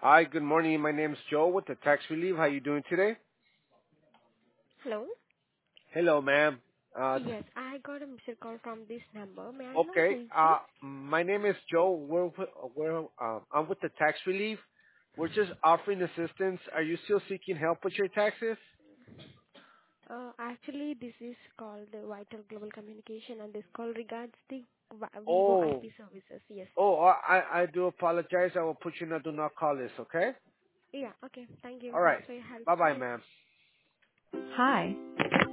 Hi, good morning. My name's Joe with the Tax Relief. How you doing today? Hello? Hello, ma'am. Yes, I got a missed call from this number. May I know Okay. who is this? My name is Joe. I'm with the Tax Relief. We're just offering assistance. Are you still seeking help with your taxes? Actually, this is called the Vital Global Communication, and this call regards the Vivo Oh, IP services. Yes. I do apologize. I will put you in a do not call list, okay? Yeah, okay. Thank you. All right. Thanks for your help. Bye-bye, Bye. ma'am. Hi.